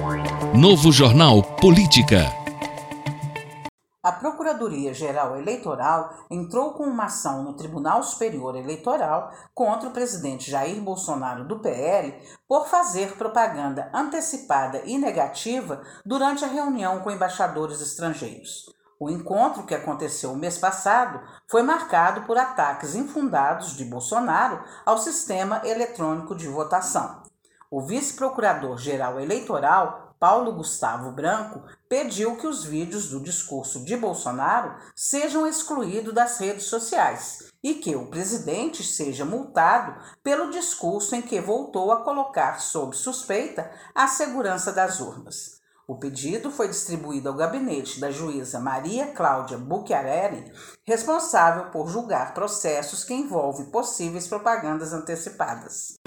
Novo Jornal Política. A Procuradoria-Geral Eleitoral entrou com uma ação no Tribunal Superior Eleitoral contra o presidente Jair Bolsonaro do PL por fazer propaganda antecipada e negativa durante a reunião com embaixadores estrangeiros. O encontro, que aconteceu o mês passado, foi marcado por ataques infundados de Bolsonaro ao sistema eletrônico de votação. O vice-procurador-geral eleitoral, Paulo Gustavo Branco, pediu que os vídeos do discurso de Bolsonaro sejam excluídos das redes sociais e que o presidente seja multado pelo discurso em que voltou a colocar sob suspeita a segurança das urnas. O pedido foi distribuído ao gabinete da juíza Maria Cláudia Bucchiarelli, responsável por julgar processos que envolvem possíveis propagandas antecipadas.